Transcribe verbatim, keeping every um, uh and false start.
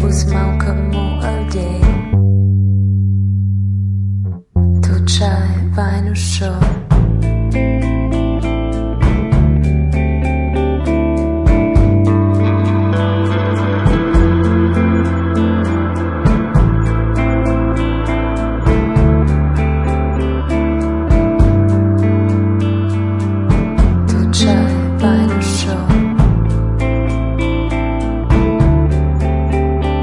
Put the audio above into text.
bus mau comme mon idée. Tu c'hai vai no show.